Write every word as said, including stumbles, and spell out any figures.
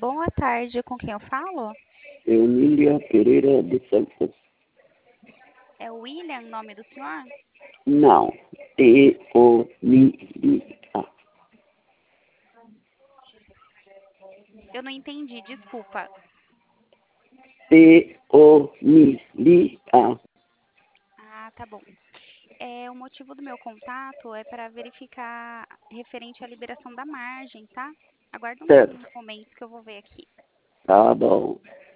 Boa tarde, com quem eu falo? Emília Pereira de Santos. É o William, nome do senhor? Não. Teomilia. Eu não entendi, desculpa. Teomilia. Ah, tá bom. É, o motivo do meu contato é para verificar referente à liberação da margem, tá? Aguarda um Certo. momento que eu vou ver aqui. Tá bom.